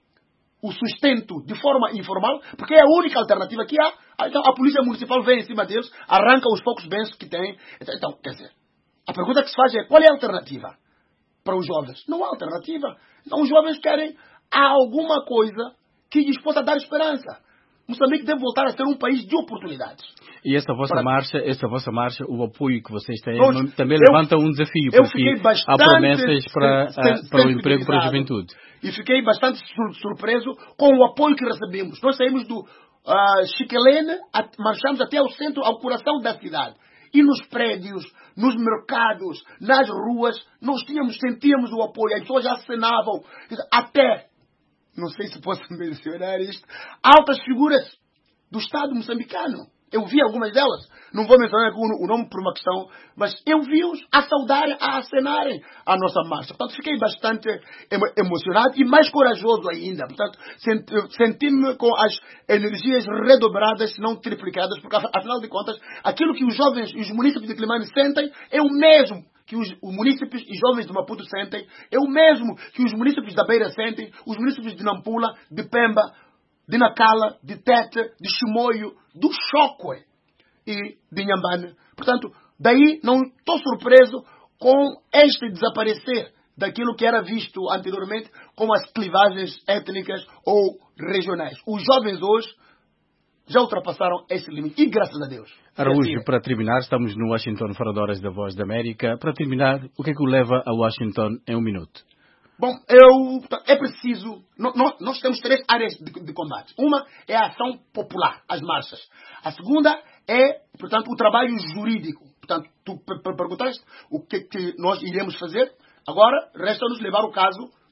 o sustento de forma informal, porque é a única alternativa que há, então a polícia municipal vem em cima deles, arranca os poucos bens que têm. Então, quer dizer, a pergunta que se faz é, qual é a alternativa para os jovens? Não há alternativa. Então os jovens querem alguma coisa que lhes possa dar esperança. Moçambique deve voltar a ser um país de oportunidades. E esta vossa, para... marcha, esta vossa marcha, o apoio que vocês têm, Nós, também eu, levanta um desafio, porque há promessas para, a, para o emprego para a juventude. E fiquei bastante surpreso com o apoio que recebemos. Nós saímos do uh, Chiquelene, a, marchamos até ao centro, ao coração da cidade. E nos prédios, nos mercados, nas ruas, nós tínhamos, sentíamos o apoio. As pessoas já acenavam. Até, não sei se posso mencionar isto, altas figuras do Estado moçambicano. Eu vi algumas delas, não vou mencionar o nome por uma questão, mas eu vi-os a saudarem, a acenarem a nossa marcha. Portanto, fiquei bastante emocionado e mais corajoso ainda. Portanto, senti-me com as energias redobradas, se não triplicadas, porque, afinal de contas, aquilo que os jovens e os munícipes de Climane sentem é o mesmo que os munícipes e jovens de Maputo sentem, é o mesmo que os munícipes da Beira sentem, os munícipes de Nampula, de Pemba, de Nacala, de Tete, de Chimoio, do Chocwe e de Inhambane. Portanto, daí não estou surpreso com este desaparecer daquilo que era visto anteriormente como as clivagens étnicas ou regionais. Os jovens hoje já ultrapassaram esse limite. E graças a Deus. Araújo, para terminar, estamos no Washington fora de horas da Voz da América. Para terminar, o que é que o leva a Washington em um minuto? Bom, eu, é preciso... Nós, nós temos três áreas de, de combate. Uma é a ação popular, as marchas. A segunda é, portanto, o trabalho jurídico. Portanto, tu perguntaste o que, que nós iremos fazer. Agora, resta-nos levar o caso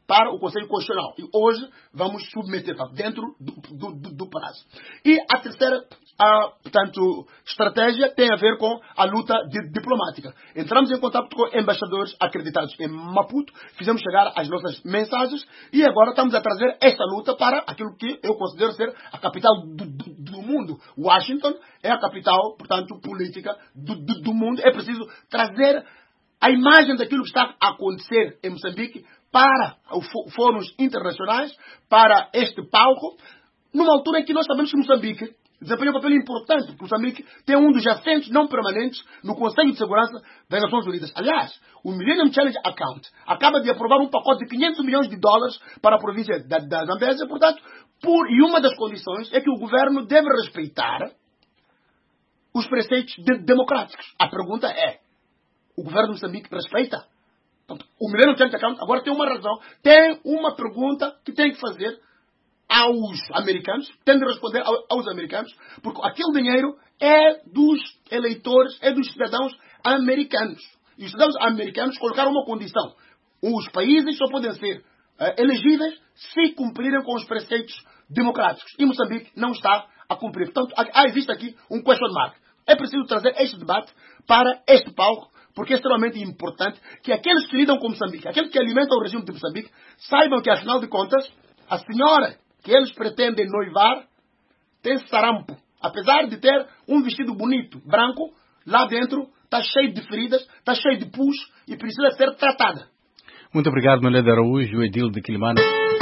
para o Conselho Constitucional. E hoje vamos submeter, tá, dentro do, do, do, do prazo. E a terceira a, portanto, estratégia tem a ver com a luta di, diplomática. Entramos em contato com embaixadores acreditados em Maputo, fizemos chegar as nossas mensagens e agora estamos a trazer esta luta para aquilo que eu considero ser a capital do, do, do mundo. Washington é a capital, portanto, política do, do, do mundo. É preciso trazer a imagem daquilo que está a acontecer em Moçambique para os fóruns internacionais, para este palco, numa altura em que nós sabemos que Moçambique desempenha um papel importante, porque Moçambique tem um dos assentos não permanentes no Conselho de Segurança das Nações Unidas. Aliás, o Millennium Challenge Account acaba de aprovar um pacote de quinhentos milhões de dólares para a província da, da Zambésia, portanto, por, e uma das condições é que o governo deve respeitar os preceitos de, democráticos. A pergunta é, o governo de Moçambique respeita? Portanto, o Millennium Challenge Account agora tem uma razão, tem uma pergunta que tem que fazer aos americanos, tem de responder aos americanos, porque aquele dinheiro é dos eleitores, é dos cidadãos americanos. E os cidadãos americanos colocaram uma condição. Os países só podem ser uh, elegíveis se cumprirem com os preceitos democráticos. E Moçambique não está a cumprir. Portanto, há, existe aqui um question mark. É preciso trazer este debate para este palco, porque é extremamente importante que aqueles que lidam com Moçambique, aqueles que alimentam o regime de Moçambique, saibam que, afinal de contas, a senhora que eles pretendem noivar tem sarampo. Apesar de ter um vestido bonito, branco, lá dentro está cheio de feridas, está cheio de pus e precisa ser tratada. Muito obrigado, Manuel de Araújo, Edil de Quilimana.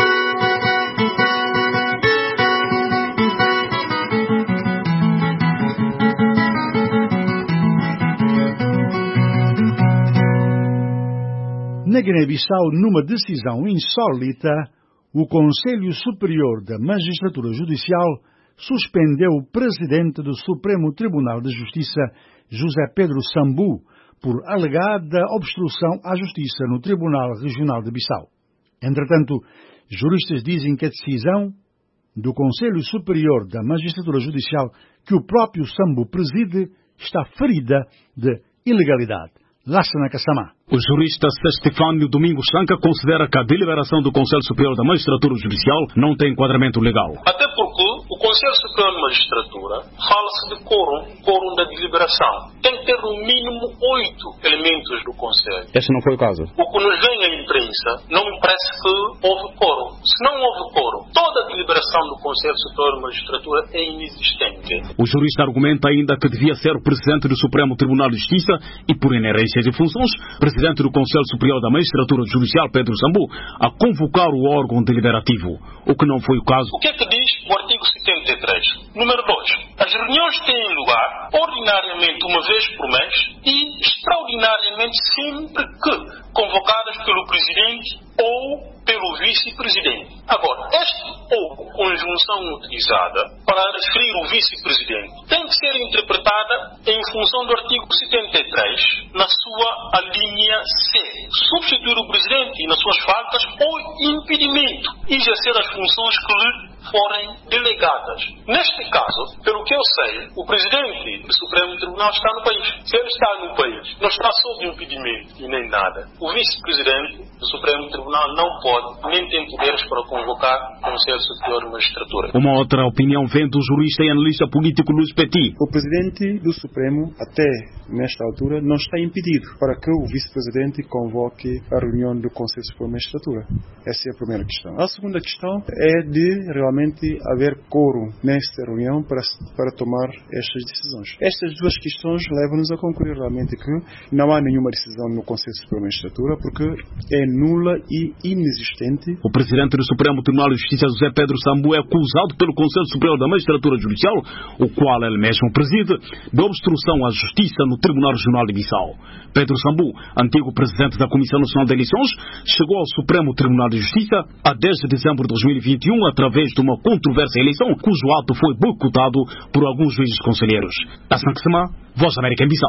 Na Guiné-Bissau, numa decisão insólita, o Conselho Superior da Magistratura Judicial suspendeu o presidente do Supremo Tribunal de Justiça, José Pedro Sambu, por alegada obstrução à justiça no Tribunal Regional de Bissau. Entretanto, juristas dizem que a decisão do Conselho Superior da Magistratura Judicial, que o próprio Sambu preside, está ferida de ilegalidade. Lassana Kassamá. O jurista Stefânio Domingos Sanca considera que a deliberação do Conselho Superior da Magistratura Judicial não tem enquadramento legal. Até porque o Conselho Superior da Magistratura fala-se de quórum, quórum da deliberação. Tem que ter no mínimo oito elementos do Conselho. Este não foi o caso. O que nos vem à imprensa não me parece que houve quórum. Se não houve quórum, toda a deliberação do Conselho Superior da Magistratura é inexistente. O jurista argumenta ainda que devia ser o presidente do Supremo Tribunal de Justiça e, por inerência de funções, presidente do Conselho Superior da Magistratura Judicial, Pedro Sambu, a convocar o órgão deliberativo, o que não foi o caso. O que é que diz o artigo setenta e três? Número dois. As reuniões têm lugar ordinariamente uma vez por mês e extraordinariamente sempre que convocadas pelo Presidente ou pelo Vice-Presidente. Agora, esta ou conjunção utilizada para referir o Vice-Presidente tem que ser interpretada em função do artigo setenta e três, na sua alínea C. Substituir o Presidente nas suas faltas ou impedimento de exercer as funções que lhe forem delegadas. Neste caso, pelo que eu sei, o Presidente do Supremo Tribunal está no país. Se ele está no país, não está sob impedimento e nem nada. O Vice-Presidente do Supremo Tribunal não pode, nem tem poderes para convocar o Conselho Superior de Magistratura. Uma outra opinião vem do jurista e analista político Luís Petit. O Presidente do Supremo, até nesta altura, não está impedido para que o Vice-Presidente convoque a reunião do Conselho Superior de Magistratura. Essa é a primeira questão. A segunda questão é de realmente haver quórum nesta reunião para, para tomar estas decisões. Estas duas questões levam-nos a concluir realmente que não há nenhuma decisão no Conselho Superior de Magistratura porque é nula e inexistente. O Presidente do Supremo Tribunal de Justiça, José Pedro Sambu, é acusado pelo Conselho Superior da Magistratura Judicial, o qual ele mesmo preside, de obstrução à justiça no Tribunal Regional de Bissau. Pedro Sambu, antigo Presidente da Comissão Nacional de Eleições, chegou ao Supremo Tribunal de Justiça a dez de dezembro de dois mil e vinte e um através de uma controversa eleição cujo ato foi boicotado por alguns juízes conselheiros. Lassana Kassamá, Voz da América em Bissau.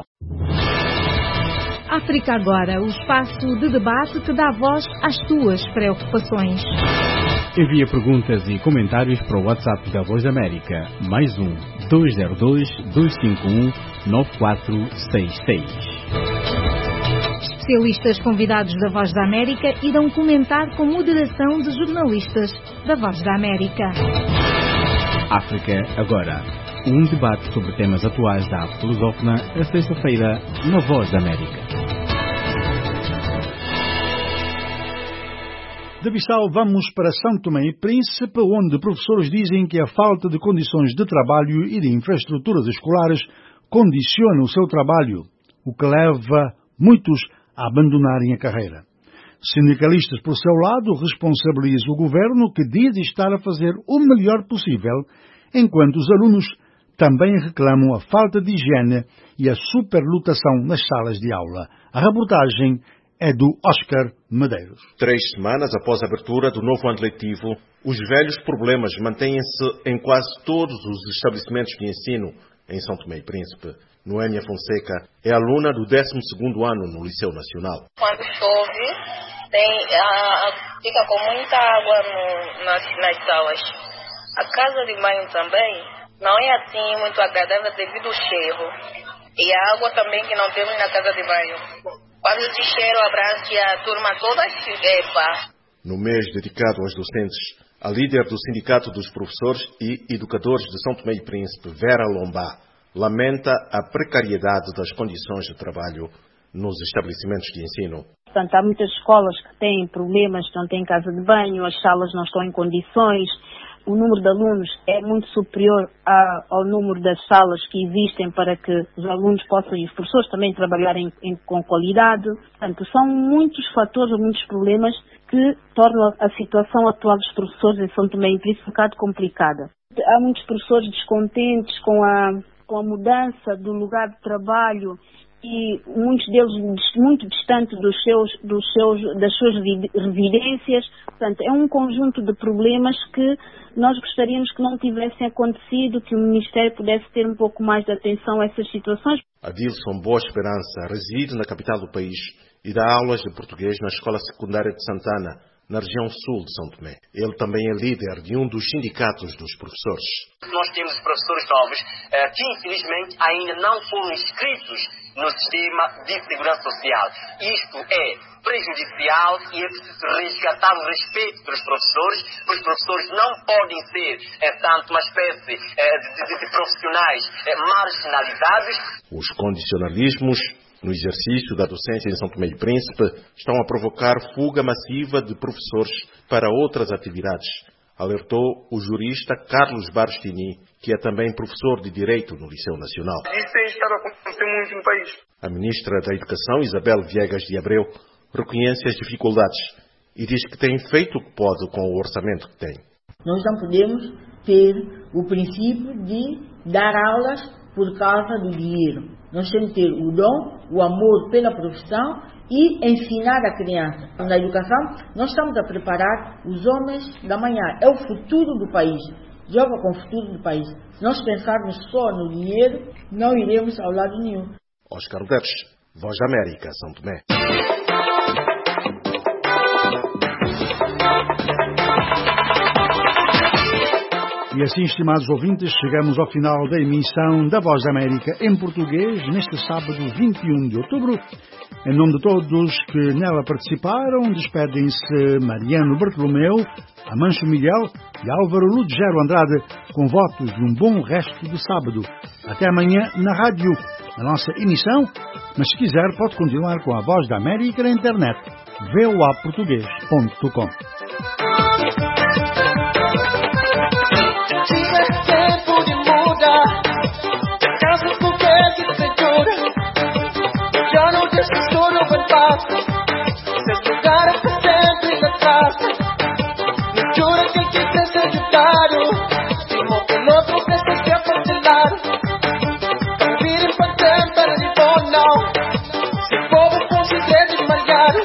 África Agora, o espaço de debate que dá voz às tuas preocupações. Envia perguntas e comentários para o WhatsApp da Voz da América. Mais um, dois zero dois, dois cinco um, nove quatro seis seis. Especialistas convidados da Voz da América irão comentar com moderação de jornalistas da Voz da América. África Agora. Um debate sobre temas atuais da África lusófona, a sexta-feira, na Voz da América. De Bissau vamos para São Tomé e Príncipe, onde professores dizem que a falta de condições de trabalho e de infraestruturas escolares condiciona o seu trabalho, o que leva muitos a abandonarem a carreira. Sindicalistas, por seu lado, responsabilizam o governo, que diz estar a fazer o melhor possível, enquanto os alunos também reclamam a falta de higiene e a superlotação nas salas de aula. A reportagem é do Oscar Medeiros. Três semanas após a abertura do novo ano letivo, os velhos problemas mantêm-se em quase todos os estabelecimentos de ensino em São Tomé e Príncipe. Noêmia Fonseca é aluna do décimo segundo ano no Liceu Nacional. Quando chove, tem, a, fica com muita água no, nas, nas salas. A casa de banho também não é assim muito agradável devido ao cheiro. E a água também que não temos na casa de banho. Quando esse cheiro abrange a turma toda, epa. No mês dedicado aos docentes, a líder do Sindicato dos Professores e Educadores de São Tomé e Príncipe, Vera Lombá, lamenta a precariedade das condições de trabalho nos estabelecimentos de ensino. Portanto, há muitas escolas que têm problemas, não têm casa de banho, as salas não estão em condições, o número de alunos é muito superior a, ao número das salas que existem para que os alunos possam e os professores também trabalharem em, com qualidade. Portanto, são muitos fatores, muitos problemas que tornam a situação atual dos professores em São Tomé e Príncipe um bocado complicada. Há muitos professores descontentes com a, com a mudança do lugar de trabalho e muitos deles muito distantes dos seus, dos seus, das suas residências. Portanto, é um conjunto de problemas que nós gostaríamos que não tivessem acontecido, que o Ministério pudesse ter um pouco mais de atenção a essas situações. Adilson Boa Esperança reside na capital do país e dá aulas de português na Escola Secundária de Santana, na região sul de São Tomé. Ele também é líder de um dos sindicatos dos professores. Nós temos professores novos eh, que, infelizmente, ainda não foram inscritos no sistema de segurança social. Isto é prejudicial e é preciso resgatar o respeito pelos professores, porque os professores não podem ser, é, tanto uma espécie é, de, de, de profissionais é, marginalizados. Os condicionalismos no exercício da docência em São Tomé e Príncipe estão a provocar fuga massiva de professores para outras atividades, alertou o jurista Carlos Barstini, que é também professor de Direito no Liceu Nacional. Isso tem estado a acontecer muito no país. A ministra da Educação, Isabel Viegas de Abreu, reconhece as dificuldades e diz que tem feito o que pode com o orçamento que tem. Nós não podemos ter o princípio de dar aulas por causa do dinheiro. Nós temos que ter o dom, o amor pela profissão e ensinar a criança. Na educação, nós estamos a preparar os homens da manhã. É o futuro do país. Joga com o futuro do país. Se nós pensarmos só no dinheiro, não iremos ao lado nenhum. Oscar Medeiros, Voz da América, São Tomé. E assim, estimados ouvintes, chegamos ao final da emissão da Voz da América em português, neste sábado vinte e um de outubro. Em nome de todos que nela participaram, despedem-se Mariano Bartolomeu, Amancho Miguel e Álvaro Lugero Andrade, com votos de um bom resto de sábado. Até amanhã na rádio, na nossa emissão, mas se quiser pode continuar com a Voz da América na internet, v o a português ponto com. Tempo de mudar, descanso com que te segura. Já não descensuro o passo, esse lugar é pra sempre da casa. Me jura que quem quer ser ajudado, se monta no outro que se quer partilhar. Não vire pra tentar de bom não, se o povo conseguir desmaiar.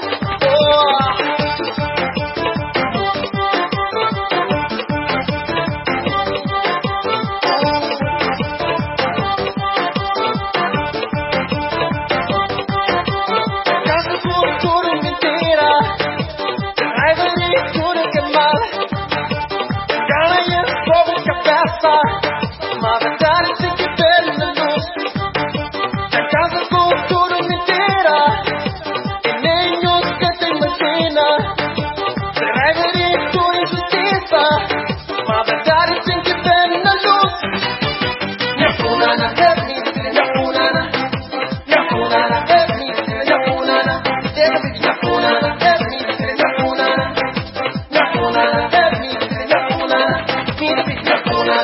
Uma verdade tem que ver na luz. A casa com tudo mentira.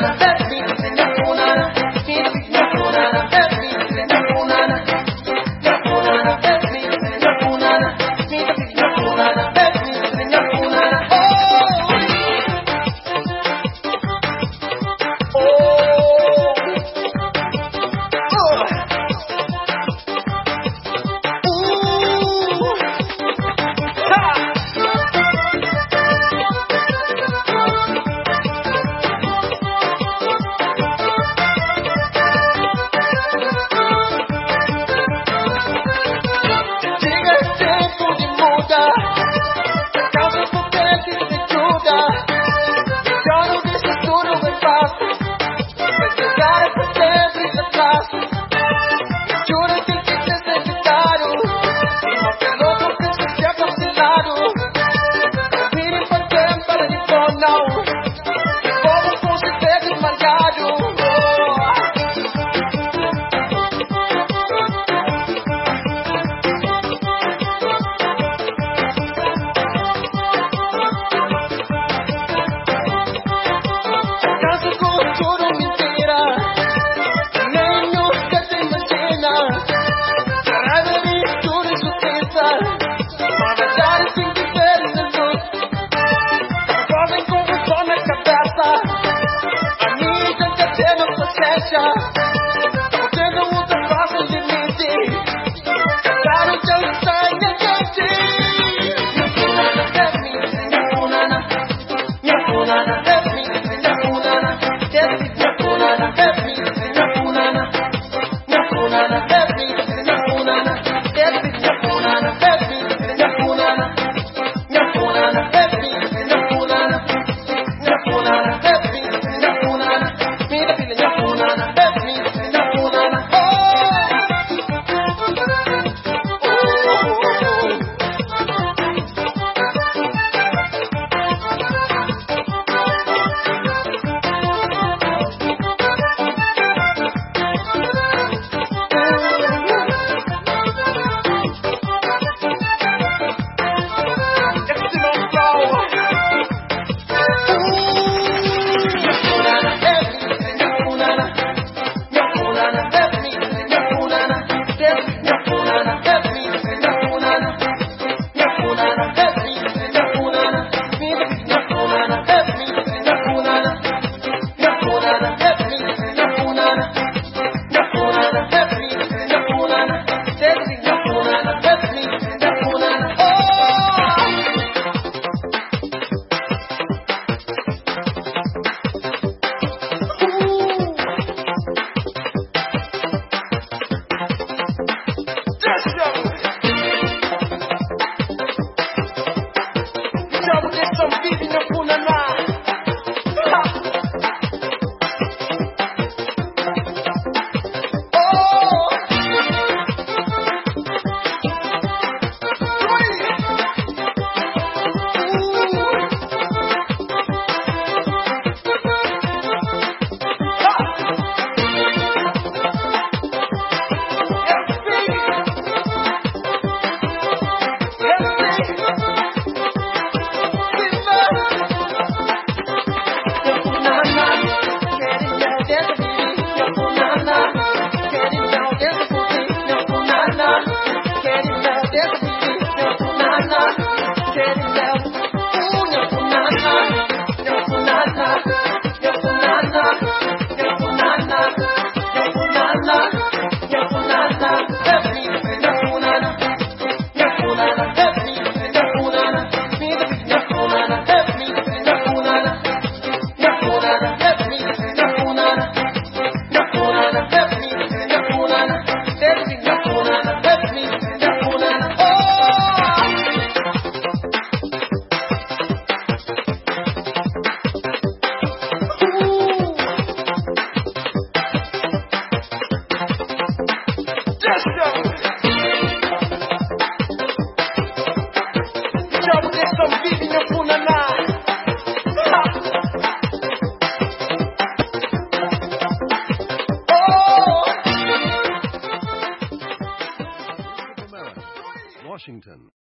Washington.